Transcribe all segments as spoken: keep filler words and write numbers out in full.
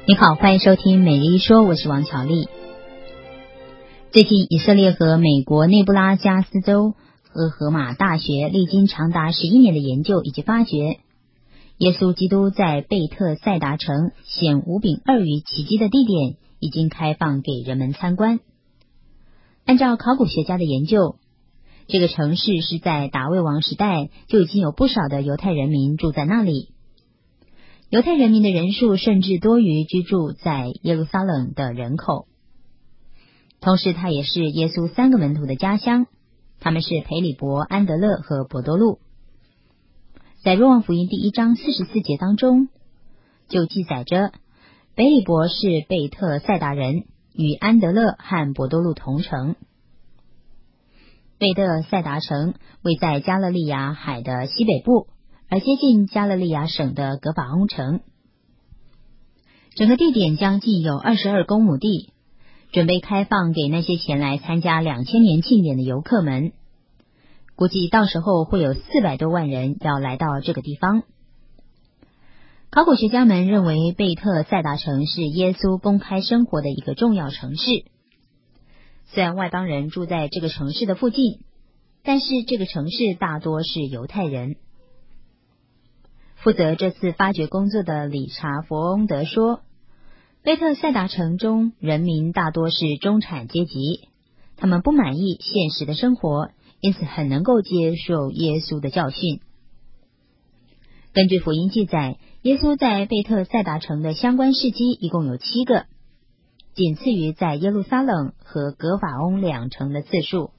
你好，欢迎收听每日一说，我是王巧丽。最近以色列和美国内布拉加斯州和荷马大学历经长达十一年的研究以及发掘，耶稣基督在贝特赛达城显五饼二鱼奇迹的地点已经开放给人们参观。按照考古学家的研究，这个城市是在达味王时代就已经有不少的犹太人民住在那里，犹太人民的人数甚至多于居住在耶路撒冷的人口。同时它也是耶稣三个门徒的家乡，他们是培里伯、安德勒和伯多禄。在若望福音第一章四十四节当中就记载着，培里伯是贝特赛达人，与安德勒和伯多禄同城。贝特赛达城位在加勒利亚海的西北部，而接近加勒利亚省的格法翁城。整个地点将近有二十二公亩地，准备开放给那些前来参加两千年庆典的游客们。估计到时候会有四百多万人要来到这个地方。考古学家们认为贝特赛达城是耶稣公开生活的一个重要城市。虽然外邦人住在这个城市的附近，但是这个城市大多是犹太人。负责这次发掘工作的理查·佛翁德说，贝特赛达城中人民大多是中产阶级，他们不满意现实的生活，因此很能够接受耶稣的教训。根据福音记载，耶稣在贝特赛达城的相关事迹一共有七个，仅次于在耶路撒冷和格法翁两城的次数。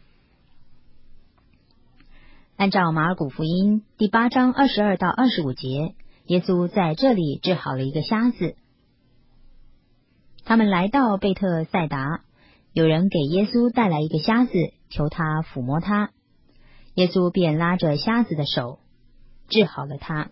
按照马尔谷福音第八章二十二到二十五节，耶稣在这里治好了一个瞎子。他们来到贝特赛达，有人给耶稣带来一个瞎子，求他抚摸他，耶稣便拉着瞎子的手，治好了他。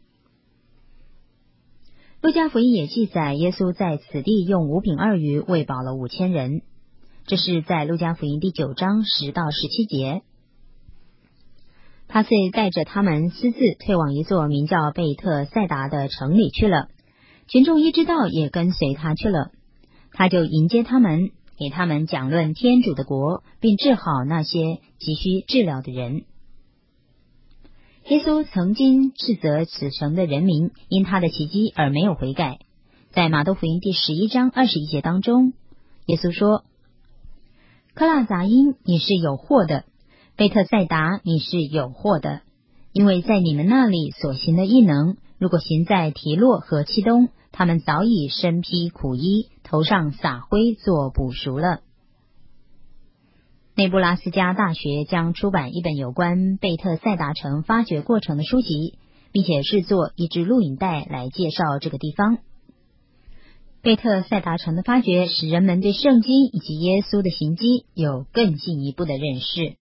路加福音也记载，耶稣在此地用五饼二鱼喂饱了五千人，这是在路加福音第九章十到十七节。他遂带着他们私自退往一座名叫贝特赛达的城里去了，群众一知道也跟随他去了。他就迎接他们，给他们讲论天主的国，并治好那些急需治疗的人。耶稣曾经斥责此城的人民因他的奇迹而没有悔改。在马窦福音第十一章二十一节当中，耶稣说，科拉杂因，你是有祸的，贝特赛达，你是有祸的，因为在你们那里所行的异能，如果行在提洛和契东，他们早已身披苦衣，头上撒灰做补赎了。内布拉斯加大学将出版一本有关贝特赛达城发掘过程的书籍，并且制作一支录影带来介绍这个地方。贝特赛达城的发掘使人们对圣经以及耶稣的行迹有更进一步的认识。